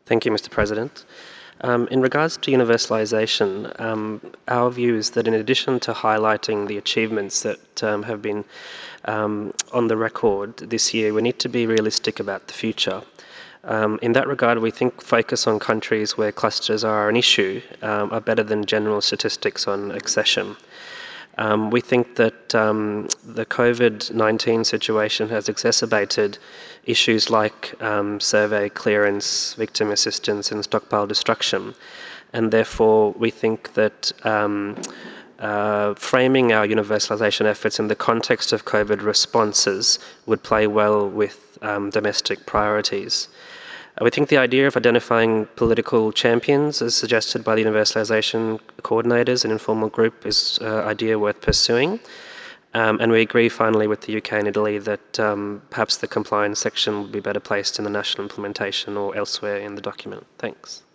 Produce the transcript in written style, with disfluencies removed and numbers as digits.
Thank you, Mr. President. In regards to universalisation, our view is that in addition to highlighting the achievements that have been on the record this year, we need to be realistic about the future. In that regard, we think focus on countries where clusters are an issue are better than general statistics on accession. We think that the COVID-19 situation has exacerbated issues like survey clearance, victim assistance and stockpile destruction. And therefore, we think that framing our universalisation efforts in the context of COVID responses would play well with domestic priorities. We think the idea of identifying political champions, as suggested by the universalisation coordinators, an informal group, is an idea worth pursuing. And we agree finally with the UK and Italy that perhaps the compliance section would be better placed in the national implementation or elsewhere in the document. Thanks.